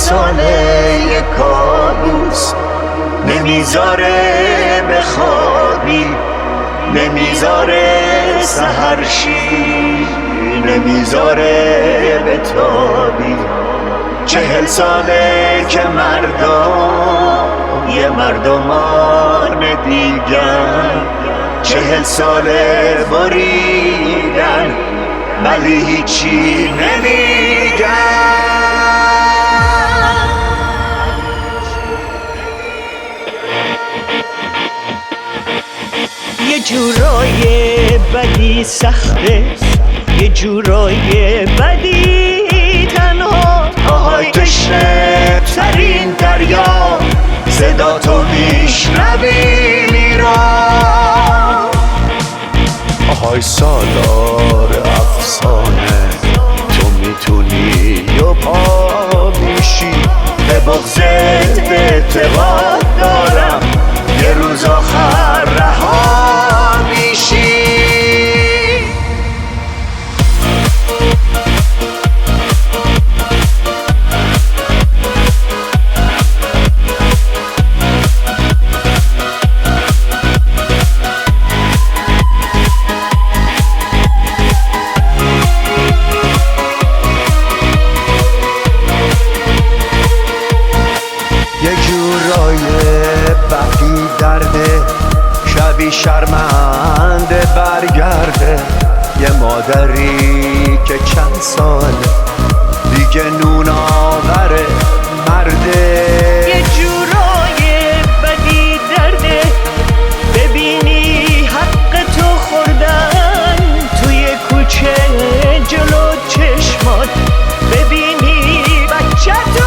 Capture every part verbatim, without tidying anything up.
ساله یه کابوس نمیذاره بخوابی، نمیذاره سحر شی، نمیذاره بتابی. چهل ساله که مردم یه مردمان دیگر، چهل ساله بریدن ولی هیچی نمیگن. یه جورای بدی سخته، یه جورای بدی تنها. آهای تشنه ترین دریا، صدا تو میشنوی میرا. آهای سالار افسانه، تو میتونی و پا میشی. به بغضت اعتقاد دارم یه روز آخر رها میشی. وقتی درده شبی شرمنده برگرده، یه مادری که چند سال دیگه نون آوره مرده. یه جورای بدی درده، ببینی حق تو خوردن توی کوچه جلو چشمات، ببینی بچه تو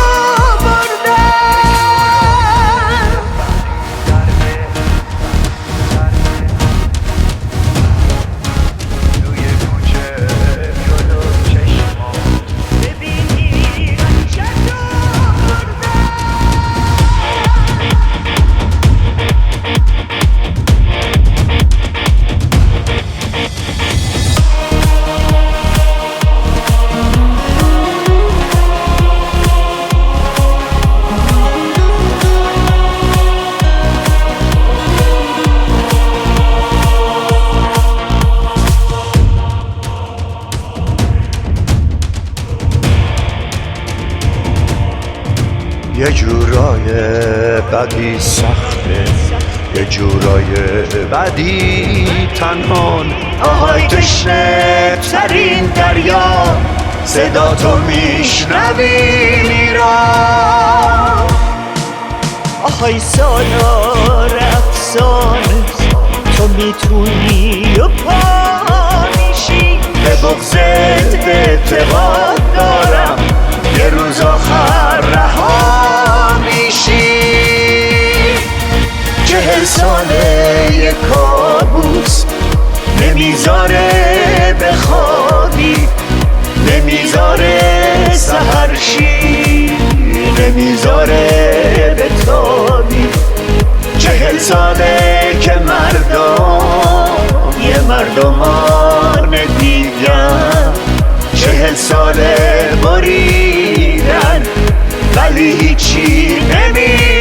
یه جورای بدی سخته، یه جورای بدی تنهان. آهای تشنه ترین دریا، صدا تو میشنوی میرا. آهای سالار افسانه، تو میتونی و پا میشی. به بغضت اعتقاد دارم یه روز آخر رها میشی. چهل ساله یه کابوس نمیذاره بخوابی، نمیذاره سحر شی، نمیذاره بتابی. چهل ساله که مردم یه مردمان دیگر، چهل ساله بریدن ولی هیچی نمی